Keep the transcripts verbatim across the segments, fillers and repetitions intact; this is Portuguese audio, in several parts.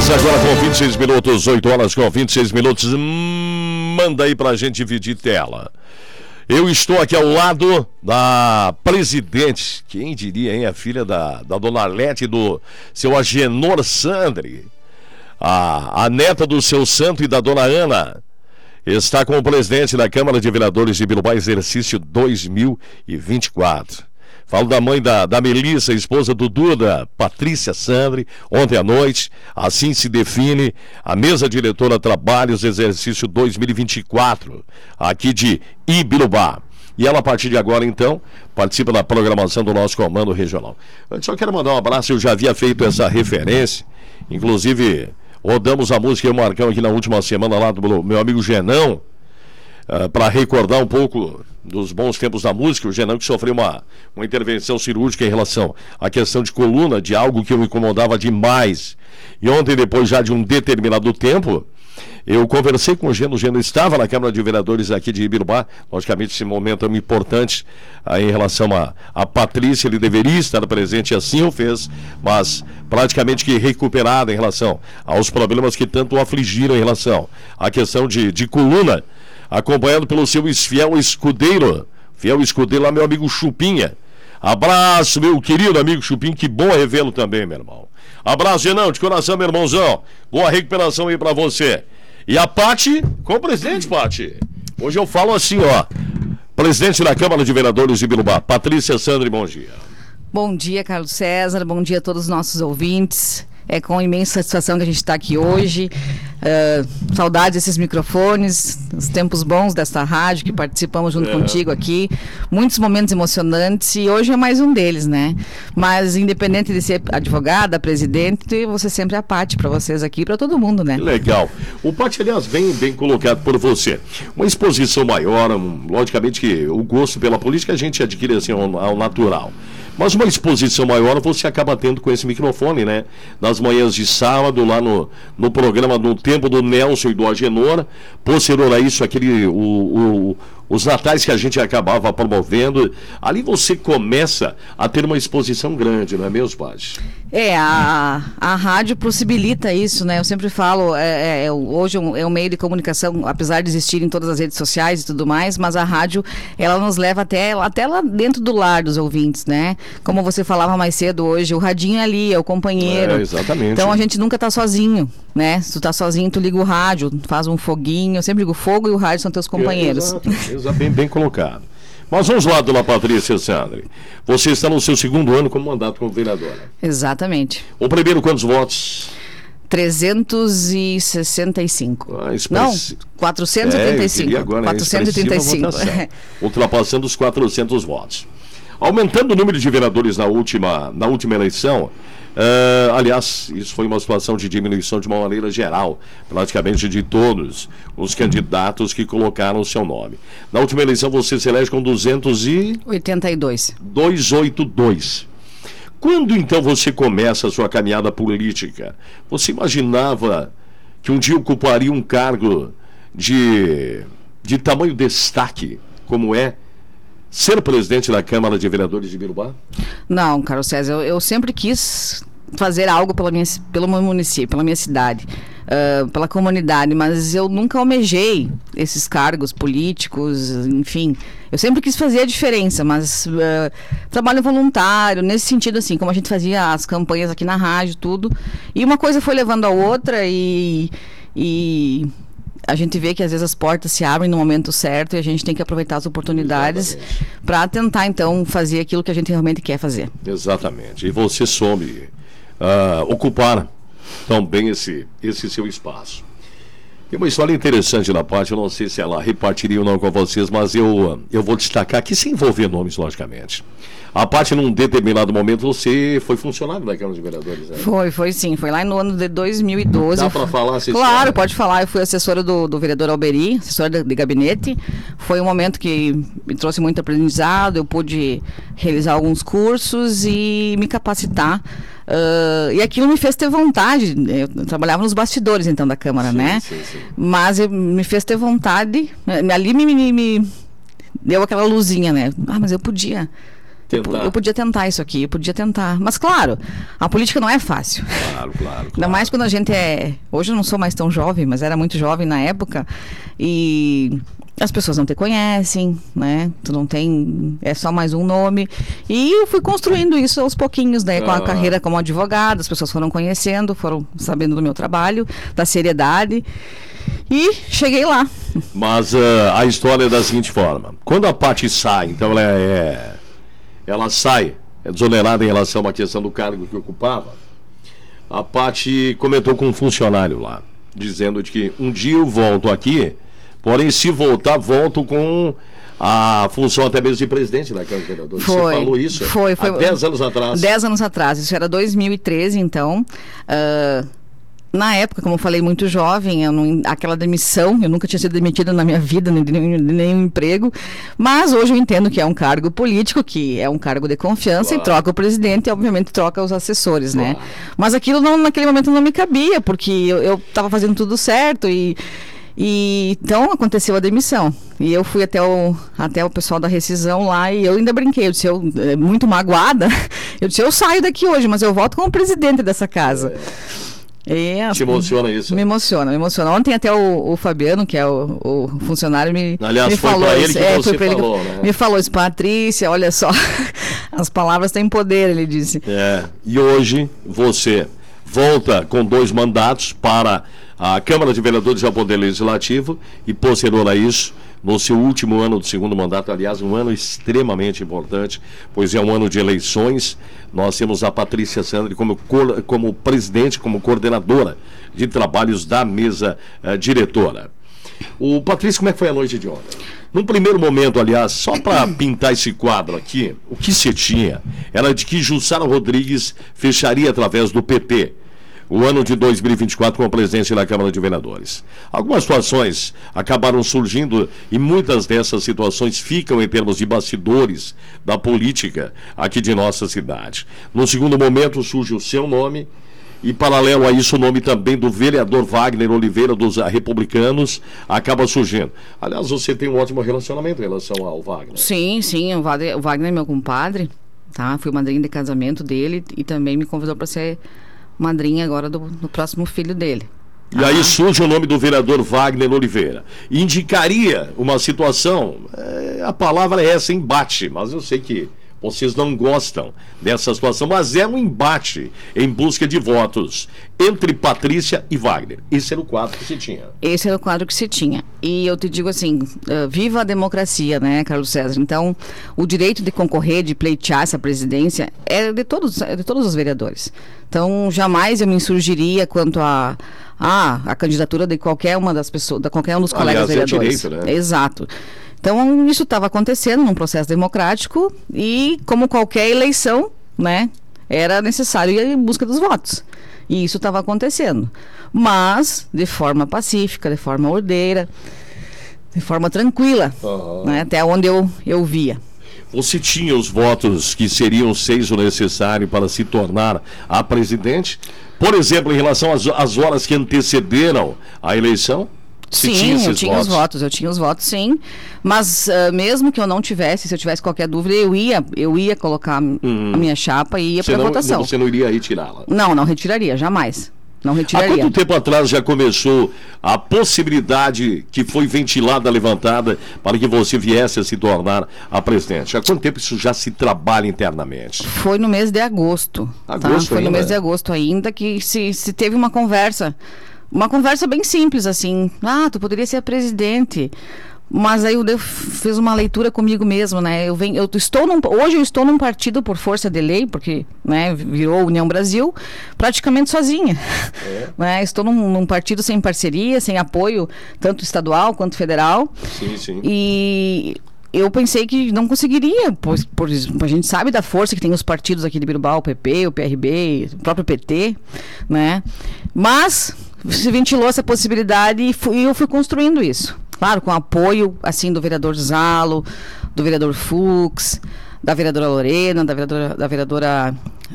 Começa agora com vinte e seis minutos, oito horas com vinte e seis minutos. Hum, manda aí pra gente dividir tela. Eu estou aqui ao lado da presidente, quem diria, hein? A filha da, da dona Arlete e do seu Agenor Sandri. A, a neta do seu santo e da dona Ana. Está com o presidente da Câmara de Vereadores de Ibiruba, exercício dois mil e vinte e quatro. Falo da mãe da, da Melissa, esposa do Duda, Patrícia Sandri, ontem à noite. Assim se define a mesa diretora Trabalhos, exercício dois mil e vinte e quatro, aqui de Ibiruba. E ela, a partir de agora, então, participa da programação do nosso comando regional. Eu só quero mandar um abraço, eu já havia feito essa referência, inclusive rodamos a música e o Marcão aqui na última semana lá do meu amigo Genão, uh, para recordar um pouco dos bons tempos da música. O Genão que sofreu uma, uma intervenção cirúrgica em relação à questão de coluna, de algo que o incomodava demais. E ontem, depois já de um determinado tempo, eu conversei com o Geno. O Geno estava na Câmara de Vereadores aqui de Ibiruba. Logicamente, esse momento é muito importante ah, em relação a, a Patrícia. Ele deveria estar presente, assim o fez, mas praticamente que recuperado em relação aos problemas que tanto o afligiram em relação à questão de, de coluna, acompanhado pelo seu fiel escudeiro, fiel escudeiro lá, meu amigo Chupinha. Abraço, meu querido amigo Chupinha, que bom revê-lo também, meu irmão. Abraço, Genão, de coração, meu irmãozão. Boa recuperação aí pra você. E a Pati, com o presidente, Pati. Hoje eu falo assim, ó. Presidente da Câmara de Vereadores de Ibiruba, Patrícia Sandri, bom dia. Bom dia, Carlos César, bom dia a todos os nossos ouvintes. É com imensa satisfação que a gente está aqui hoje. Uh, saudades desses microfones, os tempos bons desta rádio que participamos junto é. contigo aqui. Muitos momentos emocionantes e hoje é mais um deles, né? Mas independente de ser advogada, presidente, você sempre é a Pati para vocês aqui, para todo mundo, né? Legal. O Pati, aliás, bem, bem colocado por você. Uma exposição maior, um, logicamente que o gosto pela política a gente adquire assim ao, ao natural. Mas uma exposição maior você acaba tendo com esse microfone, né? Nas manhãs de sábado, lá no, no programa no Tempo do Nelson e do Agenor. Posterior a isso, aquele, o, o, os natais que a gente acabava promovendo. Ali você começa a ter uma exposição grande, não é mesmo, Pati? É, a, a rádio possibilita isso, né? Eu sempre falo, é, é, hoje é um, é um meio de comunicação, apesar de existir em todas as redes sociais e tudo mais, mas a rádio, ela nos leva até, até lá dentro do lar dos ouvintes, né? Como você falava mais cedo hoje, o radinho é ali, é o companheiro. É, exatamente. Então a gente nunca tá sozinho, né? Se tu tá sozinho, tu liga o rádio, faz um foguinho. Eu sempre digo, o fogo e o rádio são teus companheiros. É, exato, exato, bem, bem colocado. Mas vamos lá, dona Patrícia Sandri. Você está no seu segundo ano como mandato como vereadora. Exatamente. O primeiro, quantos votos? trezentos e sessenta e cinco. Ah, express... Não, quatrocentos e trinta e cinco. É, agora, quatrocentos e trinta e cinco. Ultrapassando os quatrocentos votos. Aumentando o número de vereadores na última, na última eleição, uh, aliás, isso foi uma situação de diminuição de uma maneira geral, praticamente de todos os candidatos que colocaram o seu nome. Na última eleição você se elege com duzentos e oitenta e dois. duzentos e oitenta e dois. Quando então você começa a sua caminhada política, você imaginava que um dia ocuparia um cargo de, de tamanho destaque, como é ser presidente da Câmara de Vereadores de Ibiruba? Não, Carlos César, eu, eu sempre quis fazer algo pela minha, pelo meu município, pela minha cidade, uh, pela comunidade, mas eu nunca almejei esses cargos políticos, enfim. Eu sempre quis fazer a diferença, mas uh, trabalho voluntário, nesse sentido assim, como a gente fazia as campanhas aqui na rádio, tudo. E uma coisa foi levando a outra e... e a gente vê que às vezes as portas se abrem no momento certo e a gente tem que aproveitar as oportunidades para tentar então fazer aquilo que a gente realmente quer fazer. Exatamente. E você soube uh, ocupar tão bem esse, esse seu espaço. Tem uma história interessante na parte, eu não sei se ela repartiria ou não com vocês, mas eu, eu vou destacar aqui sem envolver nomes, logicamente. A parte, num determinado momento, você foi funcionário da Câmara de Vereadores, né? Foi, foi sim. Foi lá no ano de dois mil e doze. Dá para falar? Claro, história? Pode falar. Eu fui assessora do, do vereador Alberi, assessora de, de gabinete. Foi um momento que me trouxe muito aprendizado. Eu pude realizar alguns cursos e me capacitar. Uh, e aquilo me fez ter vontade. Eu trabalhava nos bastidores, então, da Câmara, sim, né? Sim, sim. Mas eu, me fez ter vontade. Ali me, me, me deu aquela luzinha, né? Ah, mas eu podia Tentar. Eu podia tentar isso aqui, eu podia tentar. Mas, claro, a política não é fácil. Claro, claro, claro. Ainda mais quando a gente é... Hoje eu não sou mais tão jovem, mas era muito jovem na época. E as pessoas não te conhecem, né? Tu não tem... É só mais um nome. E eu fui construindo isso aos pouquinhos, né? Com a Ah. carreira como advogada, as pessoas foram conhecendo, foram sabendo do meu trabalho, da seriedade. E cheguei lá. Mas uh, a história é da seguinte forma. Quando a Paty sai, então ela é... Ela sai, é desonerada em relação a uma questão do cargo que ocupava. A Paty comentou com um funcionário lá, dizendo de que um dia eu volto aqui, porém se voltar, volto com a função até mesmo de presidente da Câmara de Vereadores. Você falou isso foi, foi, há dez anos atrás. dez anos atrás, isso era dois mil e treze, então... Uh, na época, como eu falei, muito jovem, eu não, aquela demissão, eu nunca tinha sido demitida na minha vida, nem de nenhum, de nenhum emprego, mas hoje eu entendo que é um cargo político, que é um cargo de confiança, claro. E troca o presidente e, obviamente, troca os assessores, claro. Né? Mas aquilo não, naquele momento não me cabia, porque eu estava fazendo tudo certo e... E então aconteceu a demissão. E eu fui até o, até o pessoal da rescisão lá e eu ainda brinquei. Eu disse, eu, muito magoada, eu disse, eu saio daqui hoje, mas eu volto como presidente dessa casa. É. É, Te emociona isso? Me emociona, me emociona. Ontem até o, o Fabiano, que é o, o funcionário, me, Aliás, me foi falou pra ele isso. que É, você foi ele falou, que, né? Me falou isso, Patrícia, olha só, as palavras têm poder, ele disse. É, e hoje você volta com dois mandatos para a Câmara de Vereadores e ao Poder Legislativo e, posterior a isso, no seu último ano do segundo mandato, aliás, um ano extremamente importante, pois é um ano de eleições. Nós temos a Patrícia Sandri como, como presidente, como coordenadora de trabalhos da mesa uh, diretora. O Patrícia, como é que foi a noite de ontem? Num primeiro momento, aliás, só para pintar esse quadro aqui, o que se tinha era de que Jussara Rodrigues fecharia através do P T o ano de dois mil e vinte e quatro com a presidência da Câmara de Vereadores. Algumas situações acabaram surgindo e muitas dessas situações ficam em termos de bastidores da política aqui de nossa cidade. No segundo momento surge o seu nome e, paralelo a isso, o nome também do vereador Wagner Oliveira, dos republicanos, acaba surgindo. Aliás, você tem um ótimo relacionamento em relação ao Wagner. Sim, sim, o Wagner, o Wagner é meu compadre, tá? Fui madrinha de casamento dele e também me convidou para ser madrinha agora do, do próximo filho dele. E ah. aí surge o nome do vereador Wagner Oliveira. Indicaria uma situação, é, a palavra é essa, embate, mas eu sei que vocês não gostam dessa situação, mas é um embate em busca de votos entre Patrícia e Wagner. Esse era o quadro que se tinha. Esse era o quadro que se tinha. E eu te digo assim, uh, viva a democracia, né, Carlos César? Então, o direito de concorrer, de pleitear essa presidência é de todos, é de todos os vereadores. Então, jamais eu me insurgiria quanto a, a, a candidatura de qualquer uma das pessoas, de qualquer um dos colegas Aliás, vereadores. É direito, né? Exato. Então, isso estava acontecendo num processo democrático e, como qualquer eleição, né, era necessário ir em busca dos votos. E isso estava acontecendo. Mas, de forma pacífica, de forma ordeira, de forma tranquila, uhum. né, até onde eu, eu via. Você tinha os votos que seriam seis o necessário para se tornar a presidente? Por exemplo, em relação às, às horas que antecederam a eleição? Sim, tinha eu tinha votos. os votos, eu tinha os votos, sim. Mas uh, mesmo que eu não tivesse, se eu tivesse qualquer dúvida, eu ia, eu ia colocar hum. a minha chapa e ia para a votação. Você não iria retirá-la? Não, não retiraria, jamais. Não retiraria. Há quanto tempo atrás já começou a possibilidade que foi ventilada, levantada, para que você viesse a se tornar a presidente? Há quanto tempo isso já se trabalha internamente? Foi no mês de agosto. Agosto tá? Foi ainda? no mês de agosto ainda que se, se teve uma conversa. Uma conversa bem simples, assim. Ah, tu poderia ser a presidente. Mas aí eu, eu fiz uma leitura comigo mesmo, né? Eu venho, eu estou num, hoje eu estou num partido por força de lei, porque, né, virou União Brasil, praticamente sozinha. É. Né? Estou num, num partido sem parceria, sem apoio, tanto estadual quanto federal. Sim, sim. E eu pensei que não conseguiria, pois por, a gente sabe da força que tem os partidos aqui de Bilbao, o P P, o P R B, o próprio P T, né? Mas se ventilou essa possibilidade e fui, eu fui construindo isso. Claro, com apoio, assim, do vereador Zalo, do vereador Fux, da vereadora Lorena, da vereadora, da vereadora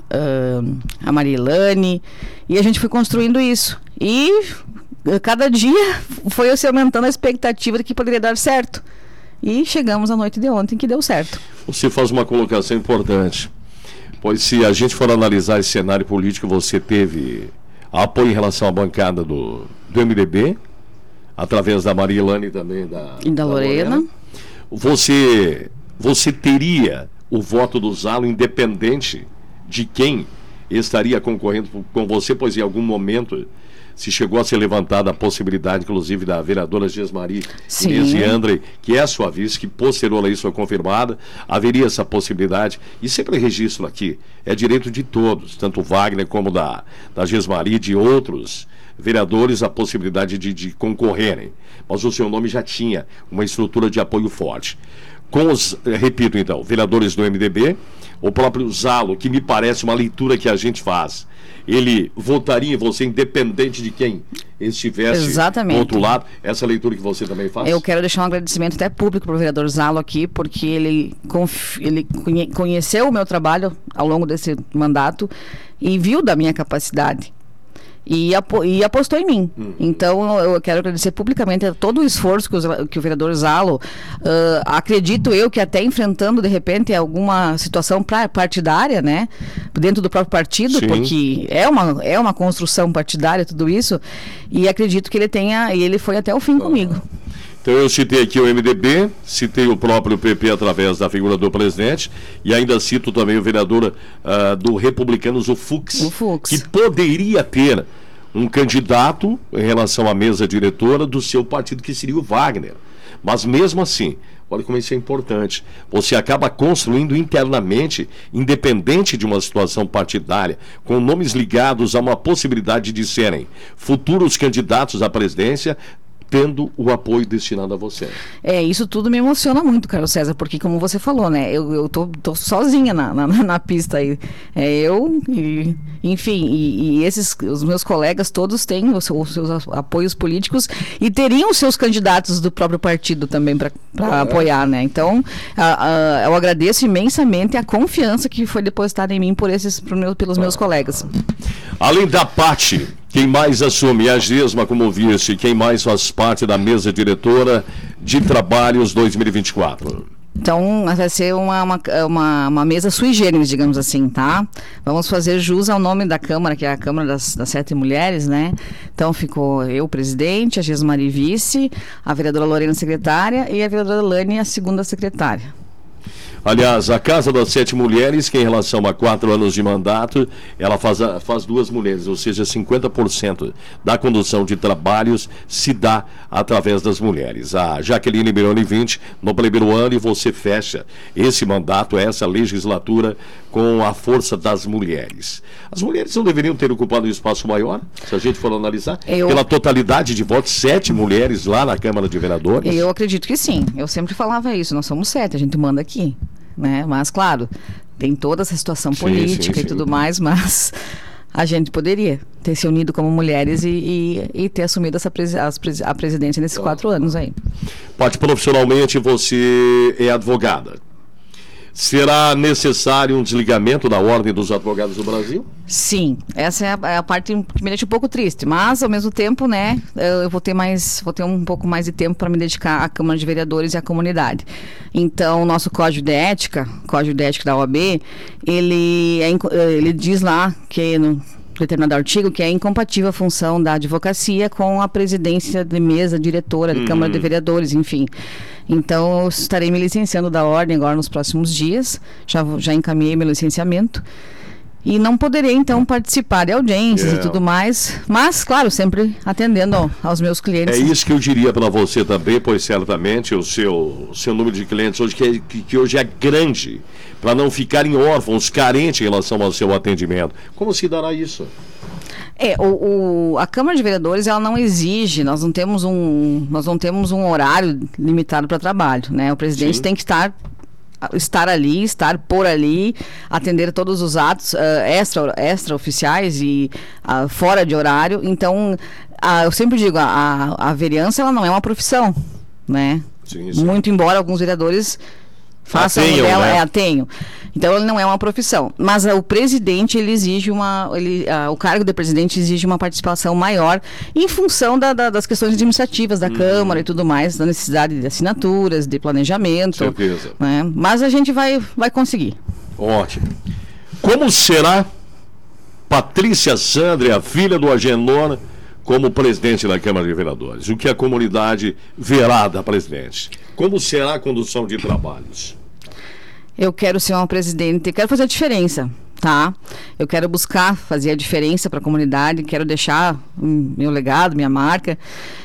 uh, a Marilane, e a gente foi construindo isso. E uh, cada dia foi se aumentando a expectativa de que poderia dar certo. e chegamos à noite de ontem, que deu certo. Você faz uma colocação importante, pois se a gente for analisar esse cenário político, você teve apoio em relação à bancada do, do M D B, através da Maria Elane e também da, e da, da Lorena. Lorena. Você, você teria o voto do Zalo independente de quem estaria concorrendo com você, pois em algum momento se chegou a ser levantada a possibilidade, inclusive, da vereadora Gesmari Inês Andrei, que é a sua vice, que posterior a isso foi confirmada, haveria essa possibilidade, e sempre registro aqui, é direito de todos, tanto o Wagner como da, da Gesmari e de outros vereadores, a possibilidade de, de concorrerem, mas o seu nome já tinha uma estrutura de apoio forte. Com os, repito então, vereadores do M D B, o próprio Zalo, que me parece uma leitura que a gente faz, ele votaria em você independente de quem estivesse Exatamente. Do outro lado, essa leitura que você também faz? Eu quero deixar um agradecimento até público para o vereador Zalo aqui, porque ele, conf... ele conhe... conheceu o meu trabalho ao longo desse mandato e viu da minha capacidade. E, apo e apostou em mim. Uhum. Então, eu quero agradecer publicamente a todo o esforço que, os, que o vereador Zalo, uh, acredito eu que até enfrentando, de repente, alguma situação pra, partidária, né? Dentro do próprio partido, Sim. porque é uma, é uma construção partidária, tudo isso, e acredito que ele tenha, e ele foi até o fim ah. comigo. Então eu citei aqui o M D B, citei o próprio P P através da figura do presidente e ainda cito também o vereador uh, do Republicanos, o Fux, o Fux, que poderia ter um candidato em relação à mesa diretora do seu partido, que seria o Wagner. Mas mesmo assim, olha como isso é importante, você acaba construindo internamente, independente de uma situação partidária, com nomes ligados a uma possibilidade de serem futuros candidatos à presidência, tendo o apoio destinado a você. É, isso tudo me emociona muito, Carlos César, porque como você falou, né, eu, eu tô, tô sozinha na, na, na pista aí. É, eu, e, enfim, e, e esses, os meus colegas todos têm os, os seus apoios políticos e teriam os seus candidatos do próprio partido também para é. apoiar, né? Então, a, a, eu agradeço imensamente a confiança que foi depositada em mim por esses, por meu, pelos meus colegas. Além da Pati, quem mais assume? A Gesma como vice, quem mais faz parte da mesa diretora de trabalhos dois mil e vinte e quatro? Então, vai ser uma, uma, uma, uma mesa sui generis, digamos assim, tá? Vamos fazer jus ao nome da Câmara, que é a Câmara das, das Sete Mulheres, né? Então, ficou eu, presidente, a Gesmari vice, a vereadora Lorena, secretária, e a vereadora Lani, a segunda secretária. Aliás, a Casa das Sete Mulheres, que em relação a quatro anos de mandato, ela faz, a, faz duas mulheres, ou seja, cinquenta por cento da condução de trabalhos se dá através das mulheres. A Jaqueline Mironi vinte, no primeiro ano, e você fecha esse mandato, essa legislatura, com a força das mulheres. As mulheres não deveriam ter ocupado um espaço maior, se a gente for analisar, eu... pela totalidade de votos, sete mulheres lá na Câmara de Vereadores? Eu acredito que sim, eu sempre falava isso, nós somos sete, a gente manda aqui. Né? Mas, claro, tem toda essa situação política sim, sim, sim. e tudo mais, mas a gente poderia ter se unido como mulheres e, e, e ter assumido essa presi as, a presidência nesses ah. quatro anos aí. Pode, profissionalmente, você é advogada. Será necessário um desligamento da Ordem dos Advogados do Brasil? Sim, essa é a, é a parte que me deixa um pouco triste, mas ao mesmo tempo, né, eu vou ter mais, vou ter um pouco mais de tempo para me dedicar à Câmara de Vereadores e à comunidade. Então, o nosso Código de Ética, Código de Ética da O A B, ele, é, ele diz lá que no determinado artigo que é incompatível a função da advocacia com a presidência de mesa diretora de uhum. Câmara de Vereadores, enfim. Então, eu estarei me licenciando da ordem agora nos próximos dias, já, já encaminhei meu licenciamento, e não poderei, então, participar de audiências yeah. e tudo mais, mas, claro, sempre atendendo ao, aos meus clientes. É isso que eu diria para você também, pois certamente o seu, o seu número de clientes hoje, que, é, que, que hoje é grande, para não ficarem órfãos, carentes em relação ao seu atendimento. Como se dará isso? É, o, o, a Câmara de Vereadores, ela não exige, nós não temos um, nós não temos um horário limitado para trabalho, né? O presidente Sim. tem que estar, estar ali, estar por ali, atender todos os atos uh, extra, extra oficiais e uh, fora de horário. Então, uh, eu sempre digo, a, a vereança, ela não é uma profissão, né? Sim, sim. Muito embora alguns vereadores Faça um dela, né? É, tenho. Então ele não é uma profissão, mas uh, o presidente ele exige uma, ele, uh, o cargo de presidente exige uma participação maior em função da, da, das questões administrativas da uhum. Câmara e tudo mais, da necessidade de assinaturas, de planejamento. Certeza. Né? Mas a gente vai, vai conseguir. Ótimo. Como será Patrícia Sandri, a filha do Agenor, como presidente da Câmara de Vereadores? O que a comunidade verá da presidente? Como será a condução de trabalhos? Eu quero ser uma presidente, quero fazer a diferença, tá? Eu quero buscar fazer a diferença para a comunidade, quero deixar um, meu legado, minha marca.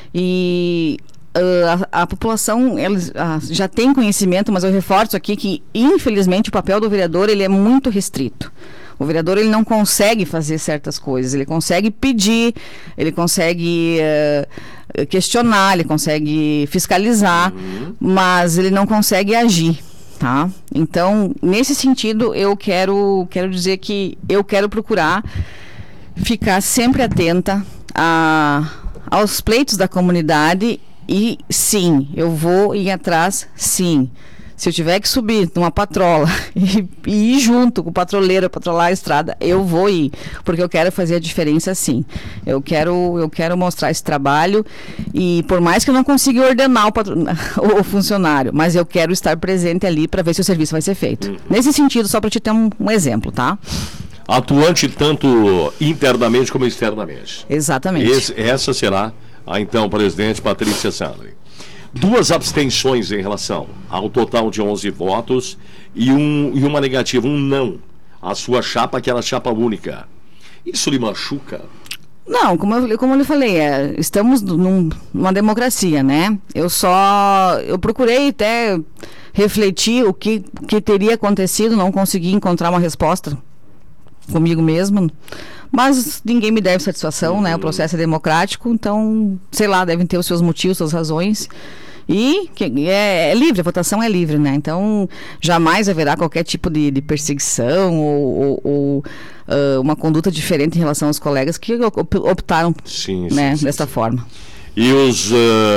E uh, a, a população eles, uh, já tem conhecimento, mas eu reforço aqui que, infelizmente, o papel do vereador ele é muito restrito. O vereador ele não consegue fazer certas coisas, ele consegue pedir, ele consegue uh, questionar, ele consegue fiscalizar, uhum. mas ele não consegue agir. Tá? Então, nesse sentido, eu quero, quero dizer que eu quero procurar ficar sempre atenta a, aos pleitos da comunidade e, sim, eu vou ir atrás, sim. Se eu tiver que subir numa patrola e, e ir junto com o patroleiro, patrolar a estrada, eu vou ir, porque eu quero fazer a diferença sim. Eu quero, eu quero mostrar esse trabalho e por mais que eu não consiga ordenar o, patro... o funcionário, mas eu quero estar presente ali para ver se o serviço vai ser feito. Uhum. Nesse sentido, só para te ter um, um exemplo, tá? Atuante tanto internamente como externamente. Exatamente. Esse, essa será a então presidente Patrícia Sandri. Duas abstenções em relação ao total de onze votos e, um, e uma negativa, um não. A sua chapa, aquela chapa única. Isso lhe machuca? Não, como eu, como eu lhe falei, é, estamos num, numa democracia, né? Eu só, eu procurei até refletir o que, que teria acontecido, não consegui encontrar uma resposta comigo mesmo. Mas ninguém me deve satisfação, uhum. né? O processo é democrático, então, sei lá, devem ter os seus motivos, suas razões. E que, é, é livre, a votação é livre, né? Então, jamais haverá qualquer tipo de, de perseguição ou, ou, ou uh, uma conduta diferente em relação aos colegas que optaram sim, né, sim, dessa sim. forma. E os, uh,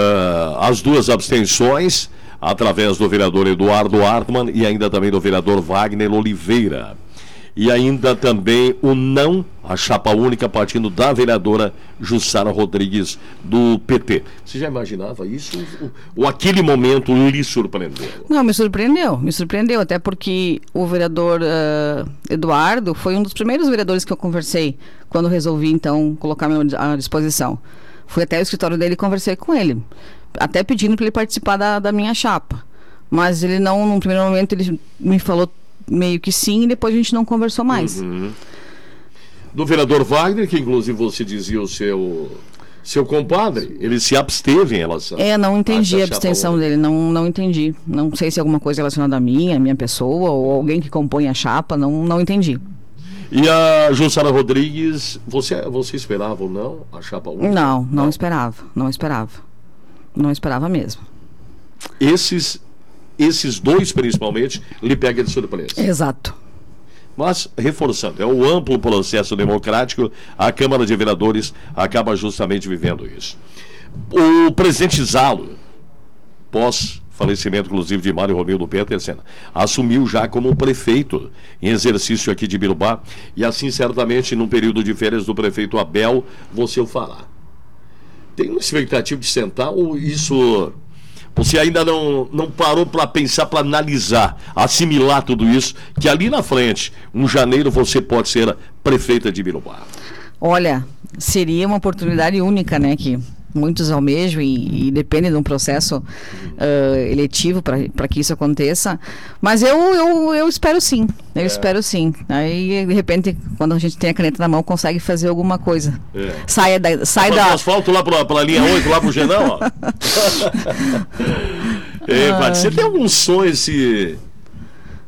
as duas abstenções, através do vereador Eduardo Hartmann e ainda também do vereador Wagner Oliveira. E ainda também o não, a chapa única partindo da vereadora Jussara Rodrigues, do P T. Você já imaginava isso? Ou aquele momento lhe surpreendeu? Não, me surpreendeu, me surpreendeu, até porque o vereador uh, Eduardo foi um dos primeiros vereadores que eu conversei quando resolvi, então, colocar-me à disposição. Fui até o escritório dele e conversei com ele, até pedindo para ele participar da, da minha chapa. Mas ele não, num primeiro momento, ele me falou meio que sim, e depois a gente não conversou mais. Uhum. Do vereador Wagner, que inclusive você dizia o seu seu compadre, ele se absteve em relação. É, não entendi a abstenção dele, não, não entendi. Não sei se é alguma coisa relacionada a mim, a minha pessoa, ou alguém que compõe a chapa, não, não entendi. E a Jussara Rodrigues, você, você esperava ou não a chapa única? Não, não, não esperava, não esperava. Não esperava mesmo. Esses Esses dois, principalmente, lhe pega de surpresa. Exato. Mas, reforçando, é o amplo processo democrático, a Câmara de Vereadores acaba justamente vivendo isso. O presidente Zalo, pós-falecimento, inclusive, de Mário Romildo Petersen, assumiu já como prefeito em exercício aqui de Birubá, e assim, certamente, no período de férias do prefeito Abel, você o fará. Tem uma expectativa de sentar ou isso... Você ainda não, não parou para pensar, para analisar, assimilar tudo isso, que ali na frente, em janeiro, você pode ser prefeita de Birubá? Olha, seria uma oportunidade única, né, que muitos almejam e, e depende de um processo uh, eletivo para que isso aconteça. Mas eu, eu, eu espero sim, eu é. espero sim. Aí, de repente, quando a gente tem a caneta na mão, consegue fazer alguma coisa. É. Sai da... Sai da... asfalto lá para a linha oito, lá para o Genão, ó. é, ah. Você tem algum sonho, se...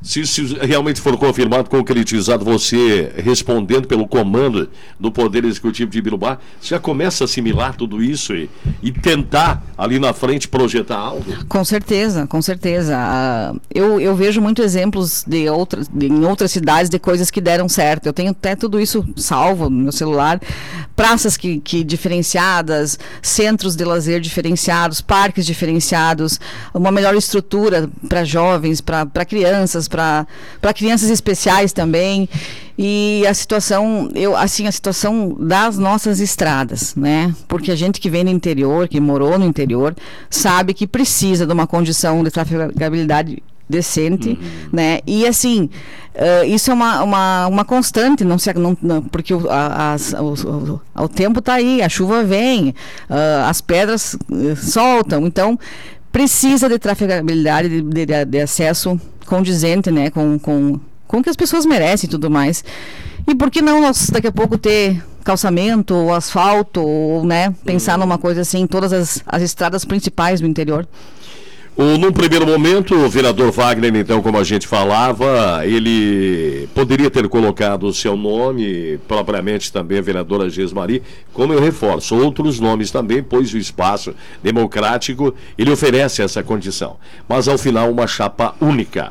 Se isso realmente for confirmado, concretizado, você respondendo pelo comando do Poder Executivo de Ibiruba, você já começa a assimilar tudo isso e, e tentar ali na frente projetar algo? Com certeza, com certeza. Uh, eu, eu vejo muitos exemplos de outras, de, em outras cidades de coisas que deram certo. Eu tenho até tudo isso salvo no meu celular. Praças que, que diferenciadas, centros de lazer diferenciados, parques diferenciados, uma melhor estrutura para jovens, para crianças, para crianças especiais também. E a situação, eu, assim, a situação das nossas estradas, né? Porque a gente que vem do interior, que morou no interior, sabe que precisa de uma condição de trafegabilidade decente, uhum. né? E assim, uh, isso é uma, uma, uma constante, não se, não, não, porque o, a, as, o, o, o tempo está aí, a chuva vem, uh, as pedras uh, soltam, então precisa de trafegabilidade, de, de, de acesso condizente, né? Com, com, com o que as pessoas merecem e tudo mais. E por que não nós daqui a pouco ter calçamento, ou asfalto, ou, né, pensar uhum. numa coisa assim, em todas as, as estradas principais do interior? O, num primeiro momento, o vereador Wagner, então, como a gente falava, ele poderia ter colocado o seu nome, propriamente também a vereadora Gesmari, como eu reforço, outros nomes também, pois o espaço democrático, ele oferece essa condição. Mas, ao final, uma chapa única.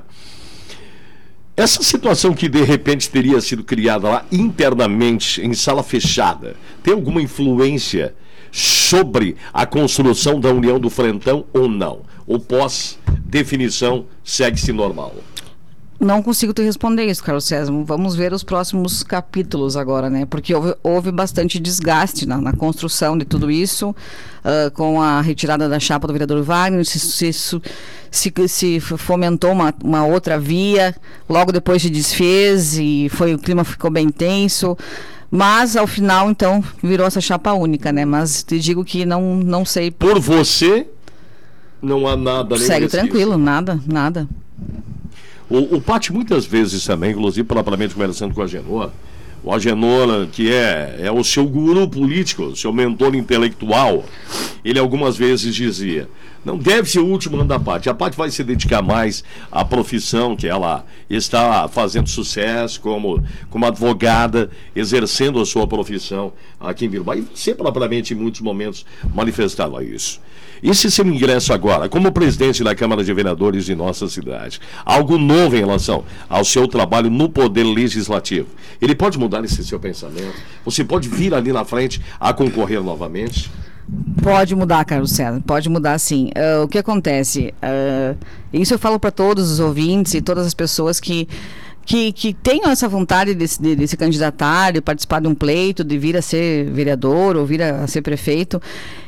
Essa situação que, de repente, teria sido criada lá internamente, em sala fechada, tem alguma influência sobre a construção da União do Frentão ou não? Ou pós-definição segue-se normal? Não consigo te responder isso, Carlos César. Vamos ver os próximos capítulos agora, né? Porque houve, houve bastante desgaste na, na construção de tudo isso, uh, com a retirada da chapa do vereador Wagner, se, se, se, se fomentou uma, uma outra via, logo depois se desfez e foi, o clima ficou bem tenso. Mas, ao final, então, virou essa chapa única, né? Mas te digo que não, não sei... Por você, não há nada... Segue tranquilo, nada, nada. O, o Pati, muitas vezes também, inclusive propriamente conversando com a Agenor, o Agenor, que é, é o seu guru político, o seu mentor intelectual, ele algumas vezes dizia... Não deve ser o último ano da Pati. A Pati vai se dedicar mais à profissão que ela está fazendo sucesso como, como advogada, exercendo a sua profissão aqui em Ibiruba. E você, propriamente, em muitos momentos, manifestava isso. Esse seu ingresso agora, como presidente da Câmara de Vereadores de nossa cidade, algo novo em relação ao seu trabalho no Poder Legislativo, ele pode mudar esse seu pensamento? Você pode vir ali na frente a concorrer novamente? Pode mudar, Carlos César, pode mudar sim. Uh, o que acontece? Uh, isso eu falo para todos os ouvintes e todas as pessoas que, que, que tenham essa vontade de, de, de se candidatar, de participar de um pleito, de vir a ser vereador ou vir a, a ser prefeito.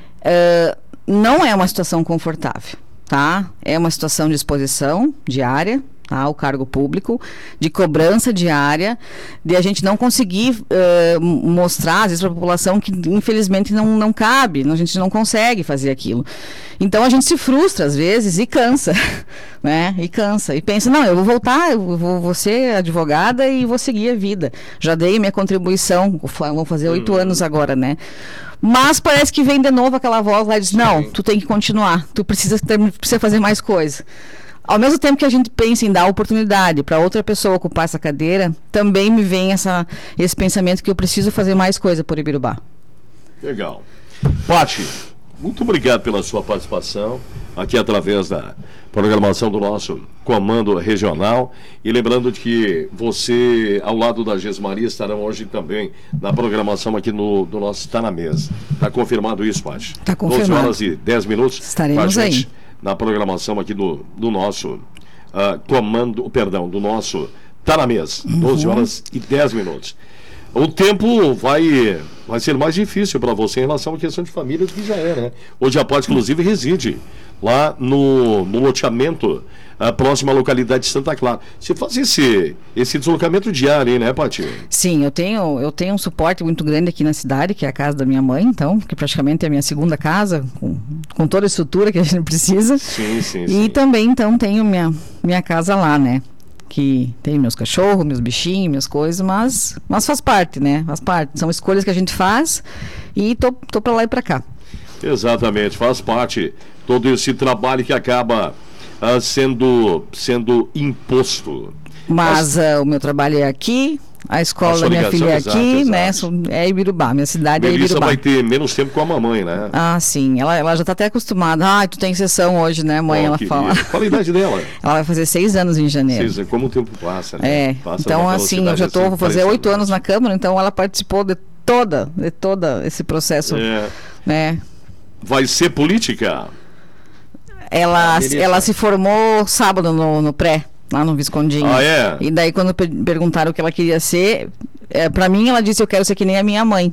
Uh, não é uma situação confortável, tá? É uma situação de exposição diária, tá? O cargo público, de cobrança diária, de a gente não conseguir uh, mostrar, às vezes, para a população que, infelizmente, não, não cabe, a gente não consegue fazer aquilo. Então, a gente se frustra, às vezes, e cansa, né? E cansa. E pensa, não, eu vou voltar, eu vou, vou ser advogada e vou seguir a vida. Já dei minha contribuição, vou fazer oito hum. anos agora, né? Mas parece que vem de novo aquela voz lá e diz, não, tu tem que continuar, tu precisa, ter, precisa fazer mais coisa. Ao mesmo tempo que a gente pensa em dar oportunidade para outra pessoa ocupar essa cadeira, também me vem essa, esse pensamento que eu preciso fazer mais coisa por Ibiruba. Legal. Pati, muito obrigado pela sua participação aqui através da programação do nosso Comando Regional. E lembrando de que você, ao lado da Gesmari, estarão hoje também na programação aqui no, do nosso Está na Mesa. Está confirmado isso, Pati? Está confirmado. doze horas e dez minutos. Estaremos aí. Na programação aqui do, do nosso uh, comando, perdão, do nosso Tá na Mesa, uhum. doze horas e dez minutos. O tempo vai, vai ser mais difícil para você em relação à questão de família do que já é, né? Hoje a Pati, inclusive, reside lá no, no loteamento uh, próximo à localidade de Santa Clara. Você faz esse, esse deslocamento diário, hein, né, Pati? Sim, eu tenho, eu tenho um suporte muito grande aqui na cidade, que é a casa da minha mãe, então, que praticamente é a minha segunda casa, com, com toda a estrutura que a gente precisa. Sim, sim, e sim. também, então, tenho minha, minha casa lá, né? Que tem meus cachorros, meus bichinhos, minhas coisas, mas, mas faz parte, né? Faz parte. São escolhas que a gente faz e tô, tô para lá e para cá. Exatamente, faz parte todo esse trabalho que acaba uh, sendo, sendo imposto. Mas, Mas... Uh, o meu trabalho é aqui, a escola da minha filha é aqui, exato, né? Exato. É Ibirubá, minha cidade Melissa é Ibirubá. Vai ter menos tempo com a mamãe, né? Ah, sim. Ela, ela já está até acostumada. Ah, tu tem sessão hoje, né, mãe? Oh, ela fala. Qual a idade dela? Ela vai fazer seis anos em janeiro. Seis, como o tempo passa, né? É. Passa então, assim, eu já estou, vou fazer oito anos na Câmara, então ela participou de toda, de toda esse processo. É. Né? Vai ser política? Ela, ah, ela se formou sábado no, no pré. Lá no Viscondinho. Ah, é? E daí quando per perguntaram o que ela queria ser, é, pra mim ela disse, eu quero ser que nem a minha mãe.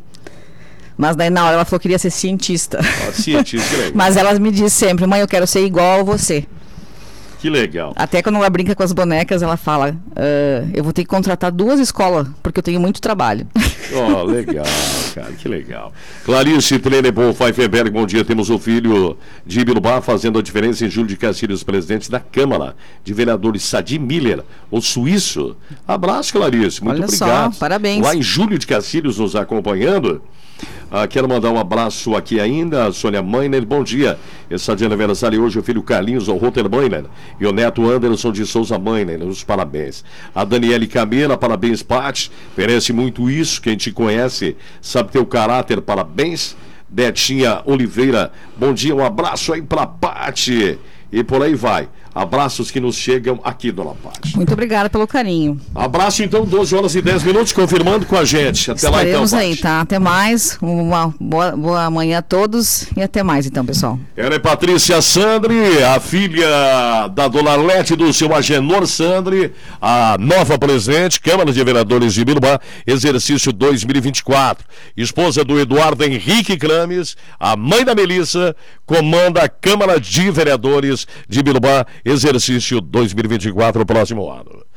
Mas daí na hora ela falou que queria ser cientista. Ah, cientista, legal. Mas ela me diz sempre, mãe, eu quero ser igual a você. Que legal. Até quando ela brinca com as bonecas, ela fala, uh, eu vou ter que contratar duas escolas, porque eu tenho muito trabalho. Oh, legal, cara, que legal. Clarice Trenebol Pfeifferberg, bom dia. Temos o filho de Ibirubá fazendo a diferença em Júlio de Castilhos, presidente da Câmara de Vereadores, Sadi Miller, o suíço. Abraço, Clarice, muito Olha obrigado. Só, parabéns. Lá em Júlio de Castilhos nos acompanhando. Ah, quero mandar um abraço aqui ainda, a Sônia Mainer, bom dia. Essa dia de aniversário hoje, o filho Carlinhos, o Roter Mainer, e o neto Anderson de Souza Mainer, os parabéns. A Daniele Camila, parabéns, Paty, merece muito isso, quem te conhece sabe teu caráter, parabéns. Betinha Oliveira, bom dia, um abraço aí pra Paty, e por aí vai. Abraços que nos chegam aqui, dona Paty. Muito obrigada pelo carinho. Abraço então, doze horas e dez minutos, confirmando com a gente. Até Estaremos lá então, Paty. aí, tá? Até mais. Uma boa, boa manhã a todos e até mais então, pessoal. Ela é Patrícia Sandri, a filha da dona Arlete do seu Agenor Sandri, a nova presidente, Câmara de Vereadores de Ibirubá, exercício dois mil e vinte e quatro. Esposa do Eduardo Henrique Crames, a mãe da Melissa, comanda a Câmara de Vereadores de Ibirubá, exercício dois mil e vinte e quatro, próximo ano.